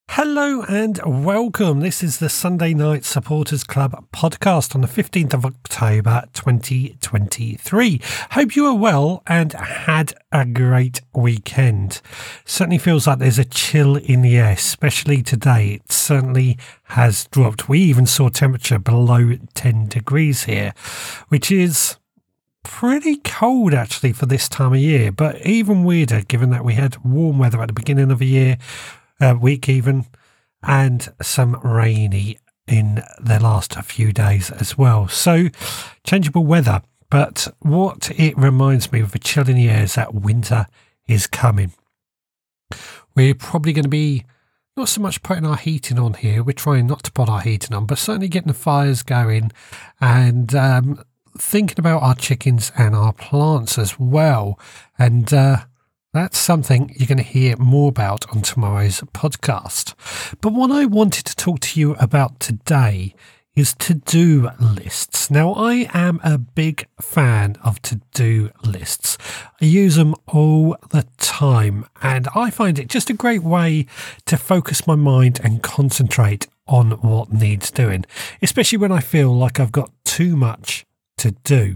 Hello and welcome. This is the Sunday Night Supporters Club podcast on the 15th of October 2023. Hope you are well and had a great weekend. Certainly feels like there's a chill in the air, especially today. It certainly has dropped. We even saw temperature below 10 degrees here, which is pretty cold actually for this time of year, but even weirder given that we had warm weather at the beginning of the year. Week even, and some rainy in the last few days as well. So changeable weather, but what it reminds me of a chill in the air is that winter is coming. We're probably going to be not so much putting our heating on here. We're trying not to put our heating on, but certainly getting the fires going and thinking about our chickens and our plants as well. And that's something you're going to hear more about on tomorrow's podcast. But what I wanted to talk to you about today is to-do lists. Now, I am a big fan of to-do lists. I use them all the time, and I find it just a great way to focus my mind and concentrate on what needs doing, especially when I feel like I've got too much to do.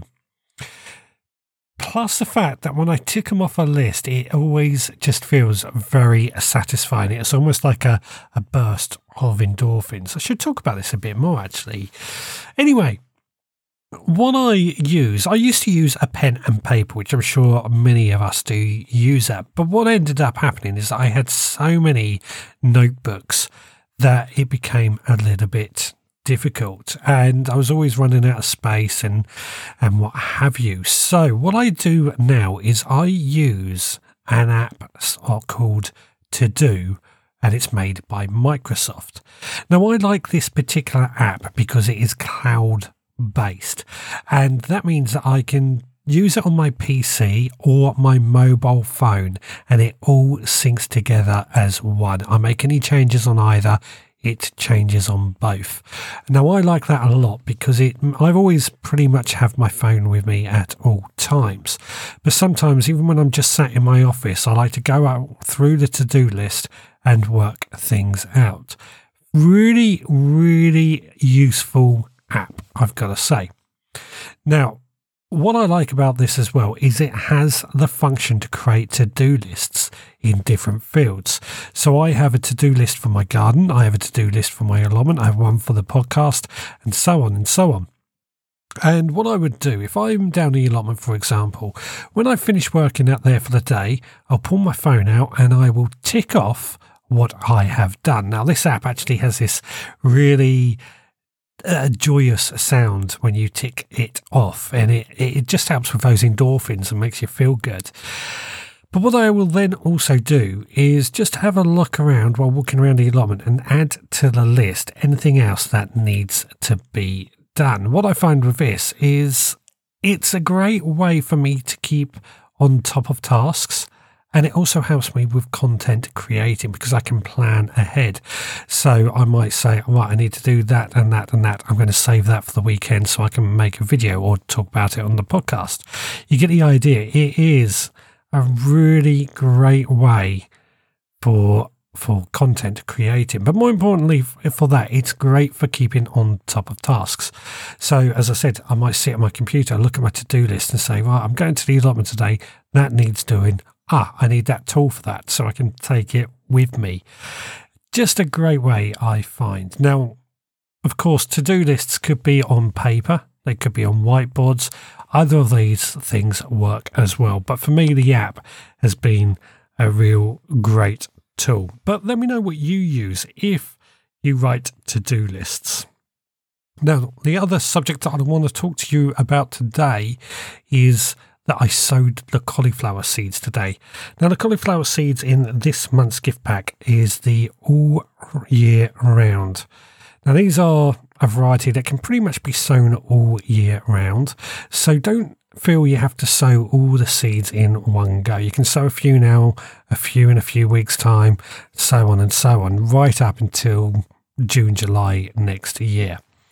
Plus the fact that when I tick them off a list, it always just feels very satisfying. It's almost like a burst of endorphins. I should talk about this a bit more, actually. Anyway, what I used to use a pen and paper, which I'm sure many of us do use that. But what ended up happening is I had so many notebooks that it became a little bit difficult, and I was always running out of space and what have you. So what I do now is I use an app called To Do, and it's made by Microsoft. Now, I like this particular app because it is cloud based, and that means that I can use it on my PC or my mobile phone, and it all syncs together as one. I make any changes on either, it changes on both. Now, I like that a lot because I've always pretty much have my phone with me at all times. But sometimes, even when I'm just sat in my office, I like to go out through the to-do list and work things out. Really, really useful app, I've got to say. Now, what I like about this as well is it has the function to create to-do lists in different fields. So I have a to-do list for my garden, I have a to-do list for my allotment, I have one for the podcast, and so on and so on. And what I would do, if I'm down the allotment, for example, when I finish working out there for the day, I'll pull my phone out and I will tick off what I have done. Now, this app actually has this really joyous sound when you tick it off, and it just helps with those endorphins and makes you feel good. But what I will then also do is just have a look around while walking around the allotment and add to the list anything else that needs to be done. What I find with this is it's a great way for me to keep on top of tasks. And it also helps me with content creating because I can plan ahead. So I might say, right, I need to do that and that and that. I'm going to save that for the weekend so I can make a video or talk about it on the podcast. You get the idea. It is a really great way for content creating. But more importantly for that, it's great for keeping on top of tasks. So as I said, I might sit at my computer, look at my to-do list and say, right, I'm going to the allotment today. That needs doing. I need that tool for that so I can take it with me. Just a great way, I find. Now, of course, to-do lists could be on paper. They could be on whiteboards. Either of these things work as well. But for me, the app has been a real great tool. But let me know what you use if you write to-do lists. Now, the other subject that I want to talk to you about today is that I sowed the cauliflower seeds today. Now, the cauliflower seeds in this month's gift pack is the all year round. Now, these are a variety that can pretty much be sown all year round. So don't feel you have to sow all the seeds in one go. You can sow a few now, a few in a few weeks' time, so on and so on, right up until June, July next year.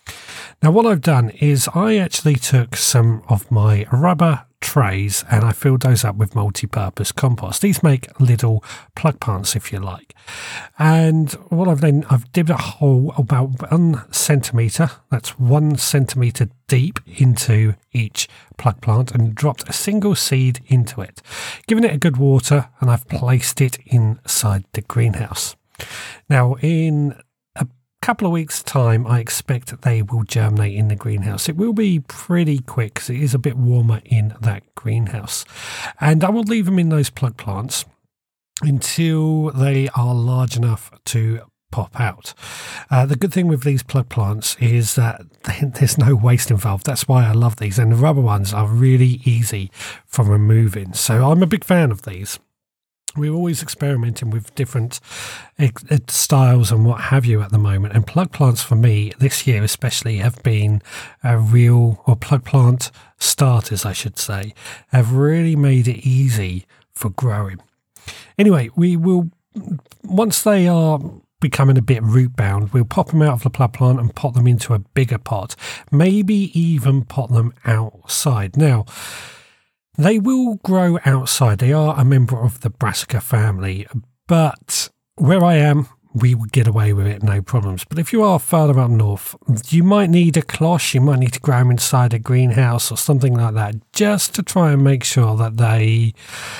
Now what I've done is I actually took some of my rubber trays and I filled those up with multi-purpose compost. These make little plug plants, if you like. And what I've dipped a hole about 1 centimetre, that's 1 centimetre deep into each plug plant, and dropped a single seed into it, given it a good water, and I've placed it inside the greenhouse. Now in couple of weeks' time, I expect they will germinate in the greenhouse. It will be pretty quick because it is a bit warmer in that greenhouse. And I will leave them in those plug plants until they are large enough to pop out. The good thing with these plug plants is that there's no waste involved. That's why I love these. And the rubber ones are really easy for removing. So I'm a big fan of these. We're always experimenting with different styles and what have you at the moment. And plug plants for me this year especially have been plug plant starters, I should say, have really made it easy for growing. Anyway, we will, once they are becoming a bit root bound, we'll pop them out of the plug plant and pot them into a bigger pot, maybe even pot them outside. Now, they will grow outside. They are a member of the Brassica family, but where I am, we would get away with it, no problems. But if you are further up north, you might need a cloche, you might need to grow them inside a greenhouse or something like that, just to try and make sure that they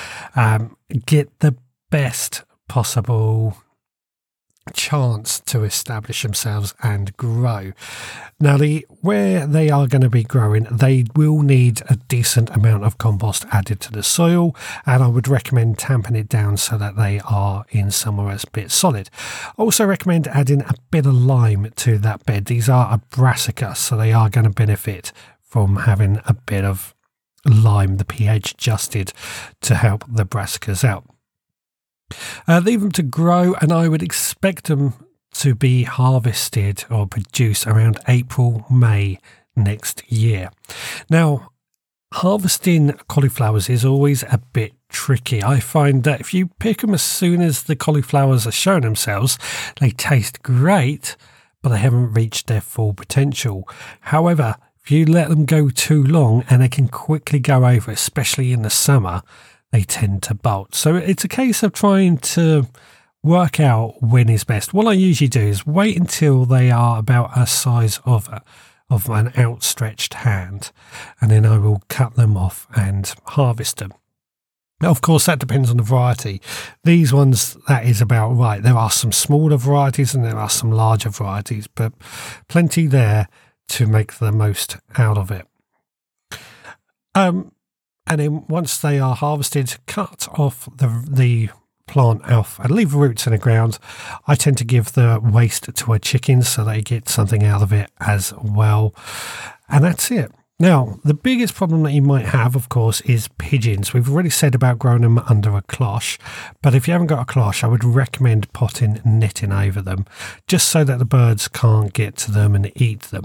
get the best possible chance to establish themselves and grow. Now, where they are going to be growing, they will need a decent amount of compost added to the soil, and I would recommend tamping it down so that they are in somewhere that's a bit solid. Also recommend adding a bit of lime to that bed. These are a brassica, so they are going to benefit from having a bit of lime, the pH adjusted, to help the brassicas out. Leave them to grow, and I would expect them to be harvested or produced around April, May next year. Now, harvesting cauliflowers is always a bit tricky. I find that if you pick them as soon as the cauliflowers are showing themselves, they taste great, but they haven't reached their full potential. However, if you let them go too long, and they can quickly go over, especially in the summer, they tend to bolt. So it's a case of trying to work out when is best. What I usually do is wait until they are about a size of an outstretched hand, and then I will cut them off and harvest them. Now, of course, that depends on the variety. These ones, that is about right. There are some smaller varieties and there are some larger varieties, but plenty there to make the most out of it. And then once they are harvested, cut off the plant off and leave the roots in the ground. I tend to give the waste to a chicken so they get something out of it as well. And that's it. Now, the biggest problem that you might have, of course, is pigeons. We've already said about growing them under a cloche, but if you haven't got a cloche, I would recommend potting netting over them, just so that the birds can't get to them and eat them.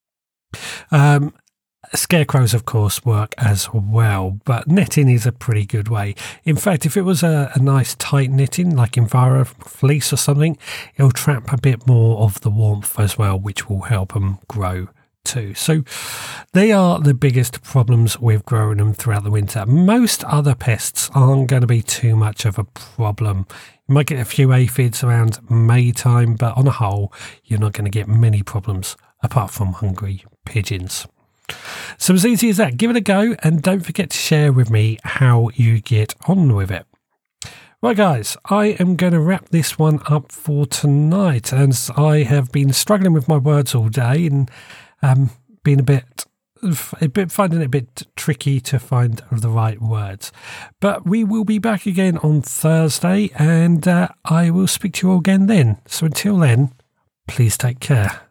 Scarecrows, of course, work as well, but netting is a pretty good way. In fact, if it was a nice tight netting, like Enviro fleece or something, it'll trap a bit more of the warmth as well, which will help them grow too. So they are the biggest problems with growing them throughout the winter. Most other pests aren't going to be too much of a problem. You might get a few aphids around May time, but on a whole, you're not going to get many problems apart from hungry pigeons. So as easy as that, give it a go, and don't forget to share with me how you get on with it. Right guys, I am going to wrap this one up for tonight, as I have been struggling with my words all day and been finding it a bit tricky to find the right words. But we will be back again on Thursday, and I will speak to you all again then. So until then, please take care.